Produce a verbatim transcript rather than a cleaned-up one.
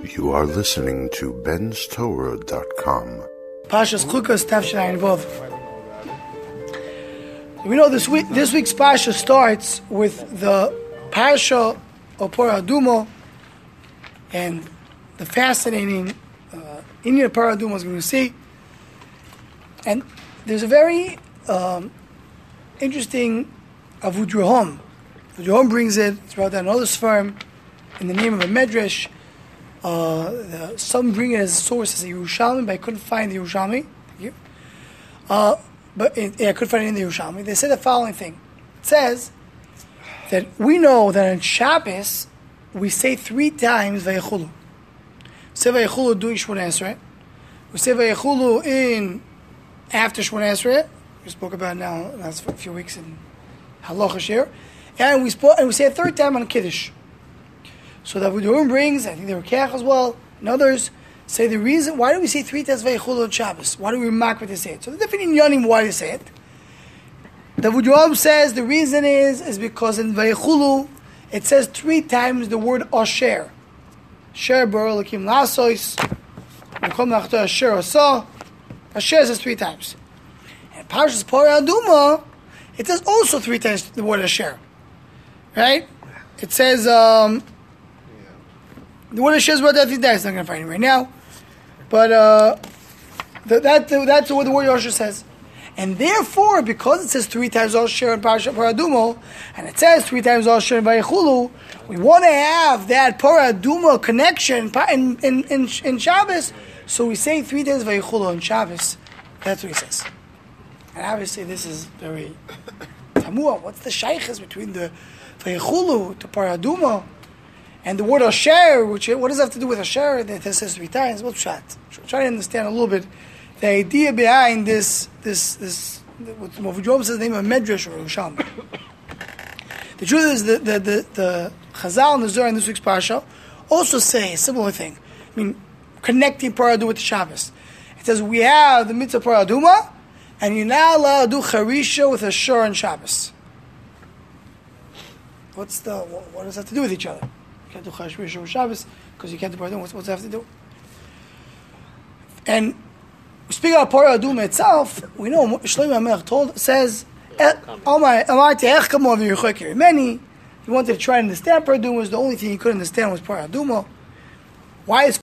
You are listening to Ben's Torah dot com. Pashas Chukas Tafshin Vov. We know this week. This week's Pasha starts with the Parsha of Parah Aduma and the fascinating uh, Indian Parah Aduma is going to see. And there's a very um, interesting Avudraham. Avudraham brings it. It's brought down another firm in the name of a medrash. Uh, the, some bring it as a source as a Yerushalmi, but I couldn't find the Yerushalmi. Thank you. Uh, but it, yeah, I couldn't find it in the Yerushalmi. They said the following thing. It says that we know that on Shabbos we say three times Vayechulu. Say Vayechulu during Shmona Esrei. We say Vayechulu in after Shmona Esrei. We spoke about it now last a few weeks in Halacha Shir, and we spoke and we say a third time on Kiddush. So that Avudraham brings, I think there were Keach as well, and others say the reason, why do we say three times Vayechulu on Shabbos? Why do we mark what they say it? So the different inyanim why they say it. The Avudraham says the reason is, is because in Vayechulu, it says three times the word Asher. Asher bar Elokim lasos, V'kom nachto Asher asa. Asher says three times. And Parshas Parah Aduma, it says also three times the word Asher. Right? It says, um, the word Asher is about that three times. I'm not going to find it right now. But uh, the, that, the, that's what the word Asher says. And therefore, because it says three times Asher in Parashat Parah Aduma, and it says three times Asher in Vayechulu, we want to have that Parah Aduma connection in, in, in, in Shabbos. So we say three times Vayechulu on Shabbos. That's what he says. And obviously this is very tamua. What's the shaykhs between the Vayechulu to Parah Aduma and the word Asher, which what does that have to do with Asher that it says three times? Well, shot. Try to understand a little bit the idea behind this, this, this, what Avudraham says the name of Medrash or Yerushalmi. The truth is that the, the, the Chazal and the Zohar in this week's Parsha also say a similar thing. I mean, connecting Parah Aduma with the Shabbos. It says we have the mitzvah Parah Aduma, and you're not allowed to do Charisha with Asher on Shabbos. What's the, what, what does that have to do with each other? You can't do Charisha with Shabbos because you can't do Parah Aduma. What's, what's that have to do? And speaking of Parah Aduma itself, we know Shlomo HaMelech told says, many he wanted to try to understand Parah Aduma. Was the only thing he could understand was Parah Aduma. Why is